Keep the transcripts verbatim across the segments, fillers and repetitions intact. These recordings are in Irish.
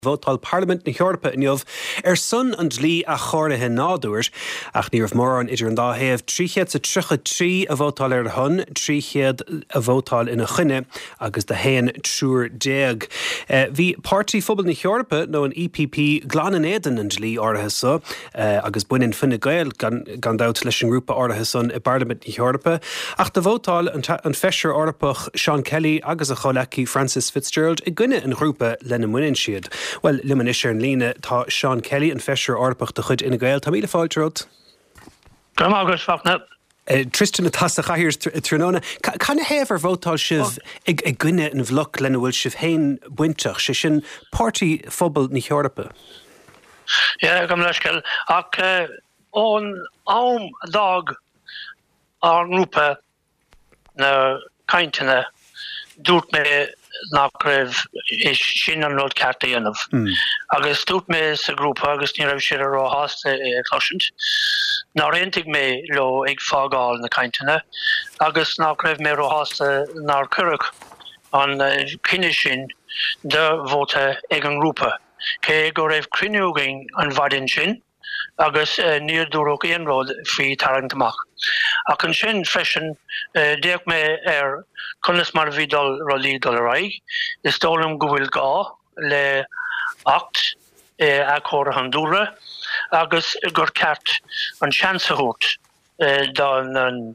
Vótáil Parliament na Heorpa inniuh ar son an dlí a chóirithe nádúir ach níorbh mór an idir an dá-thaobh tríchéad sa trícha trí a bhótáil ar thun, tríchéad a bhótáil ina chuine agus de héan trúr déag. Bhí Pártaí Phobal na Heorpa nó an E P P glan éan an dlí áirithe sa agus buinn Fine Gael gan dát leis an grúpa áirithe san i Parliament na Heorpa ach de bhótáil an feisir orpach Sean Kelly agus a choleací Francis Fitzgerald i gcuine an grúpa lena muinn siad. Well, liman is ar an líne tá Sean Kelly an feisir orpach de chud ina Gael. Tá míle fáilteód. Grom agus fachna. Tristan na tasa chahirs tróna. Can a héamh ar bhótáil sibh ag gcuine an bhloc lena bhfuil sibh hain buinteach sé sin Pártaí Phobal na Heorpa? Ja, gom leiscail. Ach ón am dag ar grúpa na cainteanna dúirt mé nach raibh is sin an rud cearta dhéanamh. Agus dúirt mé sa grúpa agus ní raibh siad ará hásta cloisiint. Ná réintigh mé leo ag fágáil na cainteanna agus nach raibh mé ará hásta nar cuireadh an cinne sin de bhóta ag an grúpa. Cé go raibh cruinniúgainn an bhaidin sin agus níor dúradh aon rud faoi tarraingtamach. Ach an sin freisin déag mé ar chunas mar bhí dul rolí dul raig, is dólam go bhfuil gá le acht a chóra an dúra agus gur ceart an seansahút don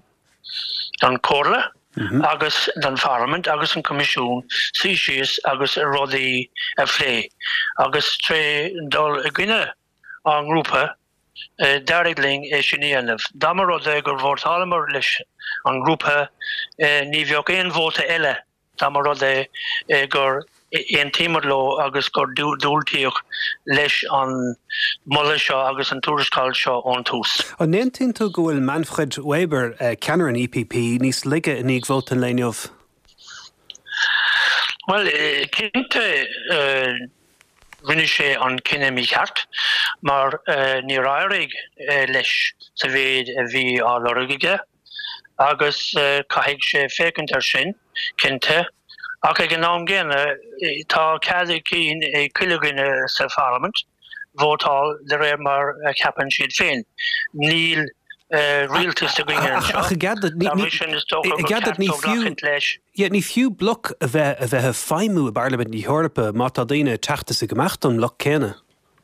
córa agus don Parliament agus an Comisiún síos agus rudaí a phlé. Agus tré dul a gcuine an grúpa Darigling é sin íanamh. Dámar rud gur bhórtálamar leis an grúpa ní bheoh éon bhóta eile. Dámar rud gur éon tímar lo agus gur dúiltíoch leis an mulla seo agus an túrascáil seo ón tús. An néantín tú go bhfuil Manfred Weber ceannar an E P P níos lige in ag bhóta léinneomh? Well, cinnte rinne sé an cinenne mí ceart, mar ní rairigh leis sa bhéad a bhí á lorgaige, agus caithfidh sé fécint ar sin cinnte, ach ag an nám géine tá céadú cín é cuileagaine sa Parliament, bhótáil de réir mar ceapan siad féin. Níl rialtas a gcuine Ach, I gathered ní fiú bloc a bheith a bheith feimú a Parliament na Heorpa má tá daoine teachtas a gomachta an loch céine.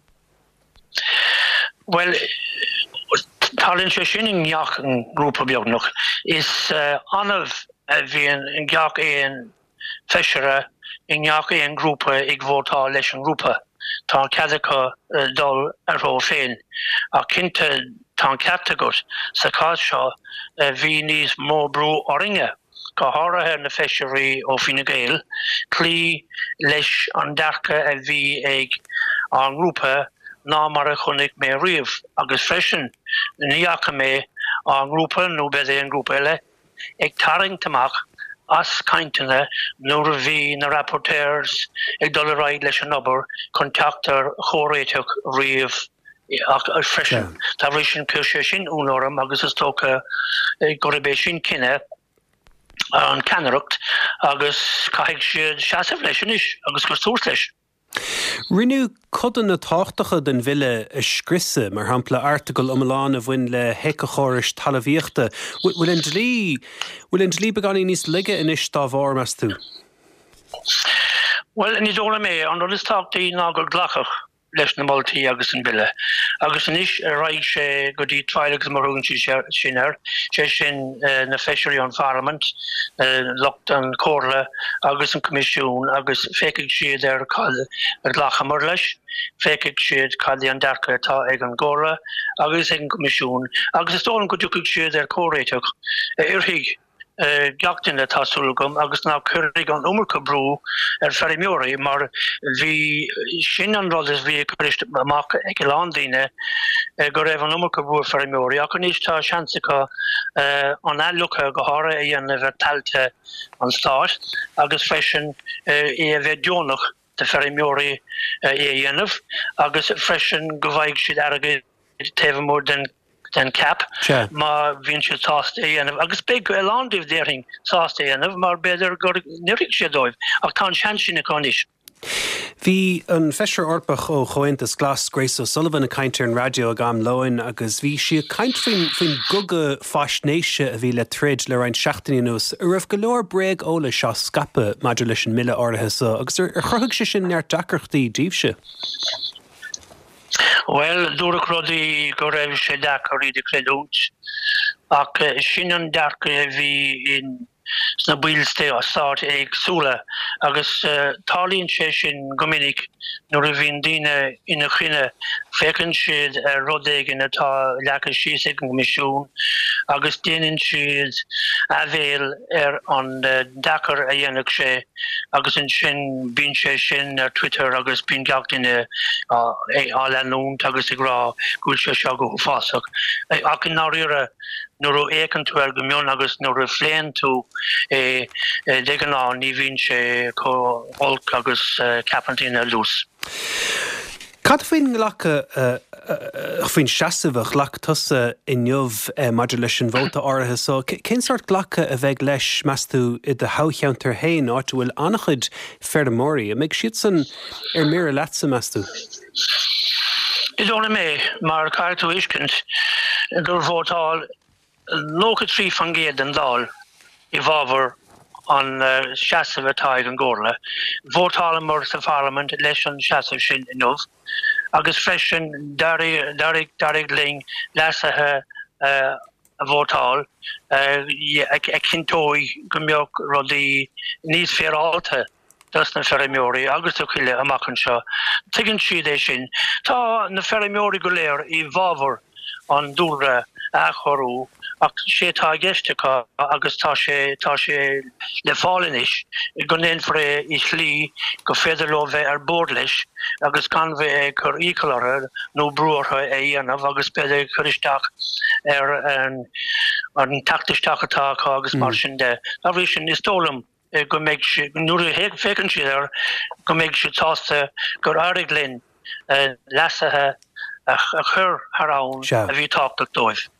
Well, talinn sé sin in gheach an grúpa beagnach is anmh a bhíon in gheach éon feisire in gheach éon grúpa ag bhótáil leis an grúpa. Tá ceadacha dul ar ró féin. A cinnte tá cearta agat sa cáil seo bhí níos mó brú orringe. Go háirithe na feisirí ó Fine Gael, clí leis an dearcha a bhí ag an grúpa ná mar a chunig mé riamh, agus freisin níocha mé an grúpa nó beidir an grúpa eile ag tarraingtamach as cainteanna nuair a bhí na rapporteurs ag dul raig leis an obair contactar chóréiteach riamh ach freisin. Tá bhí sin cúise sin únóram agus is tócha go raibh sin cinenne an ceannaireacht agus caithfidh siad seasamh leis sin is agus gur tús leis. Rinneadh codann na táchtacha den bhile a scriosa mar shampla article omláin a bhain le heice chórais talmhaíochta. Bhfuil an dlí bhfuil an dlí beganí níos lige inis dá bhár meas tú? Well, ní dóla mé an rud is táchtaí ná gur glacach leis na moltaí agus an bille. Agus inis raig sé go dtí tráileachas mar thugann sin ar, sé sin na feisirí an Parliament, locht an córa agus an Comisiún agus féicigh siad ar cáil ar glachamar leis, féicigh siad cáilí an dearcha atá ag an gcóra agus ag an Comisiún, agus is tólan go dúcadh siad ar córéiteach uirthaigh gachtainna tásúlagam agus ná cuirigh an umarcha brú ar Ferrymuir, mar bhí sin an rud is bhí chuirist amach ag Lándaine go raibh an umarcha brú ar Ferrymuir, ach níos tá seansacha an elucha go háirithe a dhéanamh ar tailte an Stát, agus freisin é a bheith deonach de Ferrymuir é dhéanamh, agus freisin go bhaigh siad airgid taobh mór den den cap, Sure. maar vind je tast en agus big land of dering tast en maar beter go nirik she doif. A kan chance in a condition. Bhí an feisir orpach ó Chointas Glas Grace O'Sullivan a caintear an radio a gam loin agus bhí si a caint faoin guga fásnéise a bhí le trid le rain seachtaíús a raibh go leor breag óla seo scape maidir leis an mille orthe sa agus ar chruthg sé sin neart dacharchtaí díobse. Well, dúra crudí go raibh sé dachar iad credút ach sin an dachar a bhí in sna bílste a start ag súla agus uh, tálíonn sé sin gomininic nuair a bhíon daoine ina chuine fécann siad uh, rodéigin atá leachas síos ag an comisiún agus déanann siad a bhéal ar an uh, dachar a dhéanamh sé agus an sin bíonn sé sin ar Twitter agus bíonn gach duine uh, á leanúnt agus ag rá gúil sé seo go fásach ach an náíre nuair ó écan tú ar go mion agus nuair a phléann tú é de an ná ní bhíonn sé có olc agus capantína lús. Cad faoin lecha faoin seasamhach lech tusa inniuh maidir leis an bhóta áirithe so cén sort ghlacha a bheith leis measú i de hacheantar hain áit bhfuil annachchuid fearmóí a méid siad san ar mé a letsa measú. Is óna mé mar caiir tú iscint gur bhótáil nócha trí fan géad an dáil I bhábhar an uh, seasamh atá ag an gcomharla. Bhórtáil mar sa Parliament leis an seasamh sin inniuh agus freisin dairg dairg ling leasathe uh, a bhórtáil uh, ag cintói go mbeadh rudaí níos féráilte dus na feirmeoirí agus do chuile amachchan seo. Tuigeann siad é sin. Tá na feirmeoirí go léir I bhábhar an dúra a chorú ach sé tá geistecha agus tá sé tá sé le fálanis go néanfar I slí go féidir le bheith ar bord leis agus can bheith chur ícoláire nó brúartha é dhéanamh agus beidir churisteach ar an an tactisteach atá agus mar sin de. Tá bhí sin is tólam go méid nuair a fécann siad ar go méid si tásta gur airg linn leasathe a chur tharán a bhí táchtach dóibh.